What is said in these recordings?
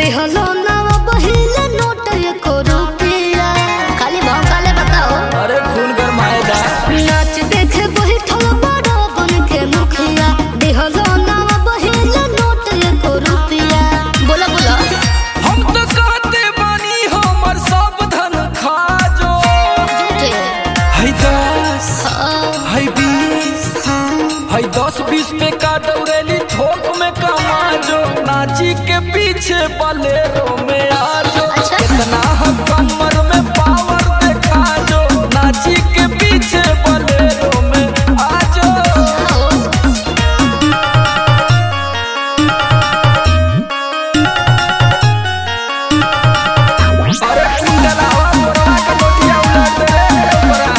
देहलो ना बहिले नोट एको रुपया खाली भौकाले बताओ। अरे खून गरमाएगा नाच देखे बैठल बड़ा बन के मुखिया देहलो ना बहिले नोट एको रुपया। बोला बोला हम तो कहते बानी हमर सब धन खा जो है 10 है 20 है 10-20 पे का दौड़ेली थोक में कमा जो नाची के पीछे बलेरो में आ जो कितना हम कमर में पावर देखा जो नाची के पीछे बलेरो में आ जो। अरे कुंडलावा मोरवा के मोतिया उलट रे ओकरा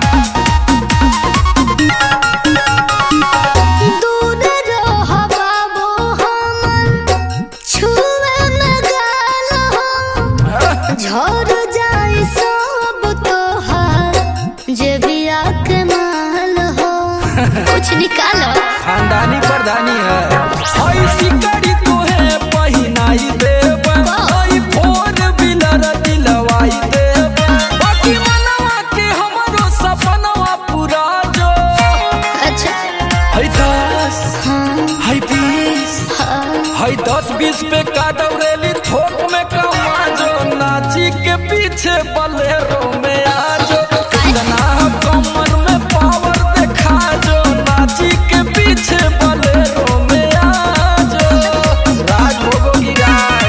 दूर रह बाबू हमर छुए में गाल हो झड़ जाए सब तोहार जे बिया के माल हो कुछ निकालो। खानदानी प्रधानी है हई सिकड़ी तोहे पहिनाई देब हई फोर व्हीलर दिलवाई देब बाकी मनवा के हमरो सपनवा पूरा जो। अच्छा हई 10 हई 20 हई 10-20 पे का दौड़ेली थोक में कमा जो नाची के पीछे बलेरो में आ जो कितना कमर में पावर देखा जो नाची के पीछे बलेरो में आ जो। राज भोगोगी राज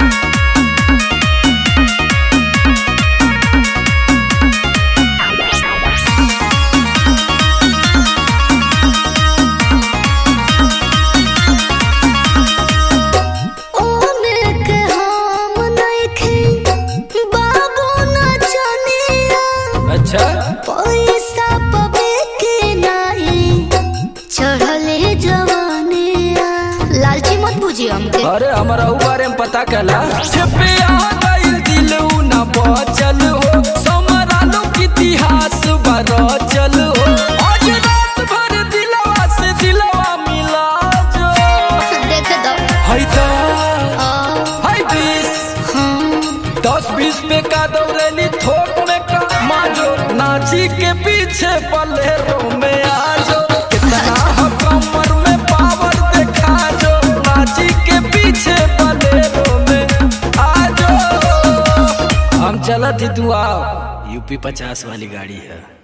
ओने के हम नइखे बाबू नचनिया अच्छा पैसा पबे के नाही चढ़ले जवानिया लालची मत बुझिए हमके। अरे हमारा उ बारे में पता कला छपे आ गइल दिल उ ना बचल हो समरालो की इतिहास बरचल हो आज रात भर दिलवा से दिलवा मिला जो। देख दो हई 10-20 पे का दौड़ेली थोक में कमा जो नाची के पीछे बलेरो में आ जो कितना कमर में पावर देखा जो नाची के पीछे बलेरो में आ जो। हम चलत ही तू आओ यूपी 50 वाली गाड़ी है।